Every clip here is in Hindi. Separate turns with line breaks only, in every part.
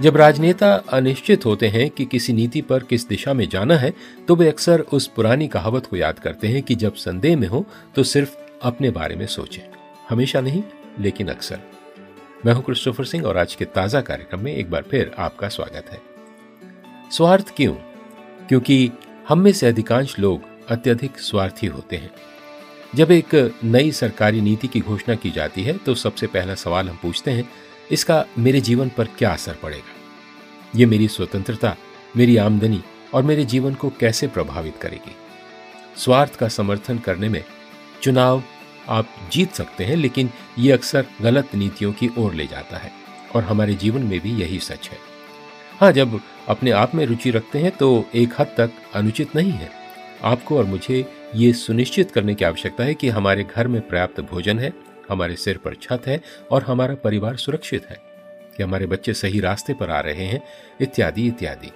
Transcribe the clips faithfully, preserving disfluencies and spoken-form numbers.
जब राजनेता अनिश्चित होते हैं कि किसी नीति पर किस दिशा में जाना है, तो वे अक्सर उस पुरानी कहावत को याद करते हैं कि जब संदेह में हो तो सिर्फ अपने बारे में सोचें। हमेशा नहीं, लेकिन अक्सर। मैं हूं क्रिस्टोफर सिंह और आज के ताजा कार्यक्रम में एक बार फिर आपका स्वागत है। स्वार्थ क्यों? क्योंकि हम में से अधिकांश लोग अत्यधिक स्वार्थी होते हैं। जब एक नई सरकारी नीति की घोषणा की जाती है तो सबसे पहला सवाल हम पूछते हैं, इसका मेरे जीवन पर क्या असर पड़ेगा? ये मेरी स्वतंत्रता, मेरी आमदनी और मेरे जीवन को कैसे प्रभावित करेगी? स्वार्थ का समर्थन करने में चुनाव आप जीत सकते हैं, लेकिन ये अक्सर गलत नीतियों की ओर ले जाता है और हमारे जीवन में भी यही सच है। हाँ, जब अपने आप में रुचि रखते हैं तो एक हद तक अनुचित नहीं है। आपको और मुझे ये सुनिश्चित करने की आवश्यकता है कि हमारे घर में पर्याप्त भोजन है, हमारे सिर पर छत है और हमारा परिवार सुरक्षित है, कि हमारे बच्चे सही रास्ते पर आ रहे हैं, इत्यादि इत्यादि।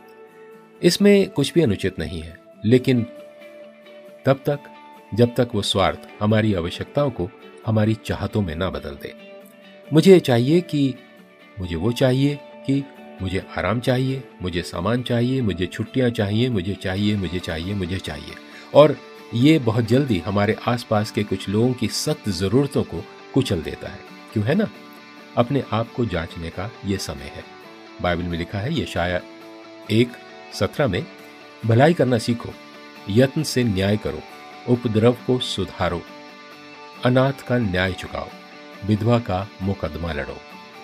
इसमें कुछ भी अनुचित नहीं है, लेकिन तब तक जब तक वो स्वार्थ हमारी आवश्यकताओं को हमारी चाहतों में ना बदल दे। मुझे चाहिए कि मुझे वो चाहिए कि मुझे आराम चाहिए, मुझे सामान चाहिए, मुझे छुट्टियां चाहिए, मुझे चाहिए मुझे चाहिए मुझे चाहिए और ये बहुत जल्दी हमारे आसपास के कुछ लोगों की सख्त जरूरतों को कुचल देता है। क्यों है ना? अपने आप को जांचने का ये समय है। बाइबल में लिखा है, यशाया एक सत्रह में, भलाई करना सीखो, यत्न से न्याय करो, उपद्रव को सुधारो, अनाथ का न्याय चुकाओ, विधवा का मुकदमा लड़ो।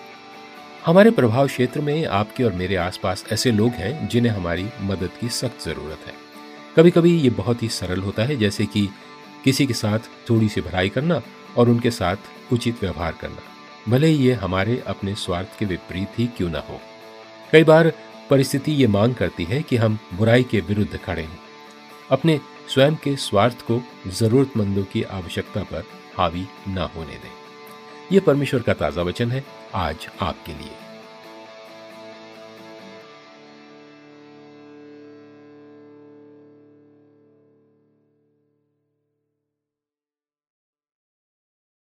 हमारे प्रभाव क्षेत्र में आपके और मेरे आसपास ऐसे लोग हैं जिन्हें हमारी मदद की सख्त जरूरत है। कभी कभी ये बहुत ही सरल होता है, जैसे कि किसी के साथ थोड़ी सी भलाई करना और उनके साथ उचित व्यवहार करना, भले ही ये हमारे अपने स्वार्थ के विपरीत ही क्यों ना हो। कई बार परिस्थिति ये मांग करती है कि हम बुराई के विरुद्ध खड़े हों, अपने स्वयं के स्वार्थ को जरूरतमंदों की आवश्यकता पर हावी ना होने दें। यह परमेश्वर का ताजा वचन है आज आपके लिए।